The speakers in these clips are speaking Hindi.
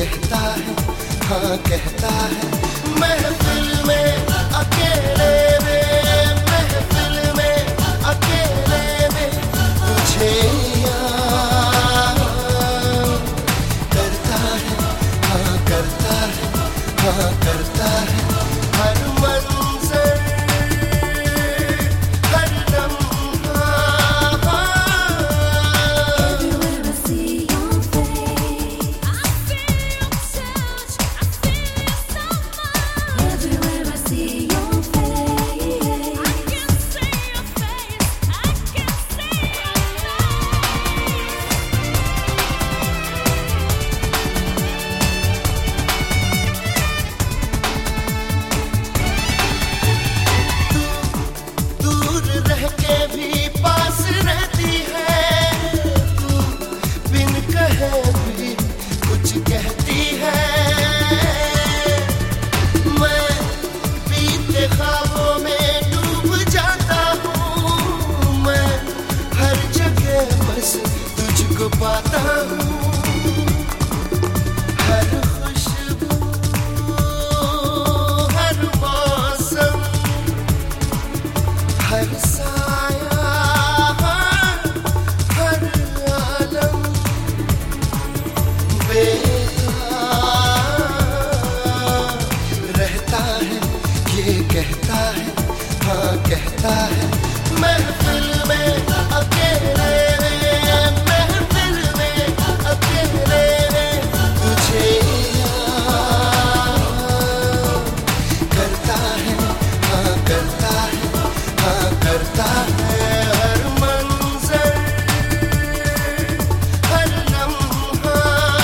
कहता है, हाँ कहता है। महफिल में अकेले में, महफिल में अकेले में तुझे याद करता है, हाँ करता है, हाँ करता है। हर मंजर हर लम्हा, Everywhere I see your face, I feel your touch, I feel your smile. Everywhere I see your face, I can see your face, I can see दूर रह के भी पास रहती है, तू बिन कहे भी कुछ कहती है। मैं बीते ख्वाबों में डूब जाता हूँ, मैं हर जगह बस तुझको पाता हूँ। हर खुशबू हर मौसम हर साया हर आलम बेकार रहता है, ये कहता है, हाँ कहता है। महफिल में अकेले में, महफिल में अकेले में तुझे याद करता है, हाँ करता है, हाँ करता है। हर मंजर हर लम्हा,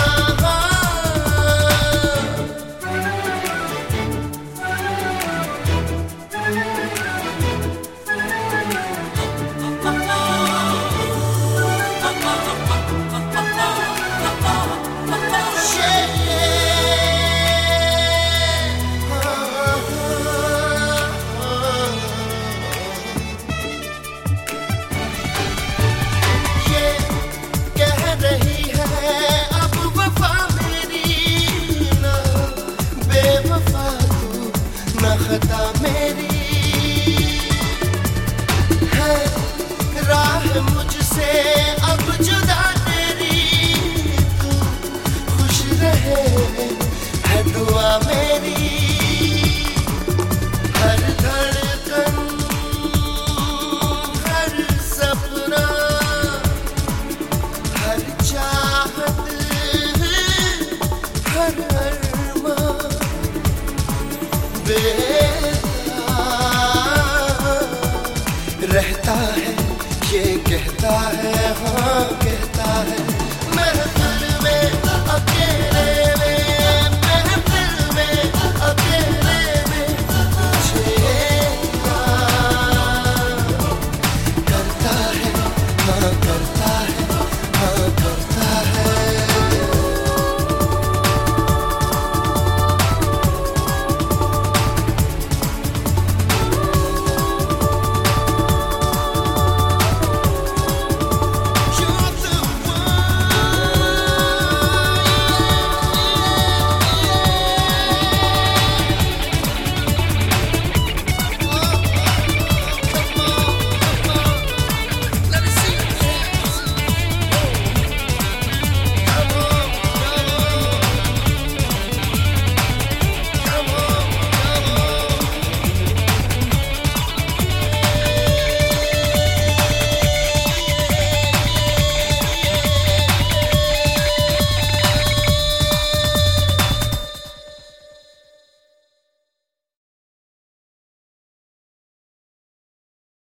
ये कह रही है अब वफा मेरी, ना बेवफा तू ना खता मेरी है। राह मुझसे अब जुदा तेरी, तू खुश रहे है दुआ मेरी। हर धड़कन हर सपना हर चाहत हर अरमां बेकार रहता है, ये कहता है, हाँ कहता है।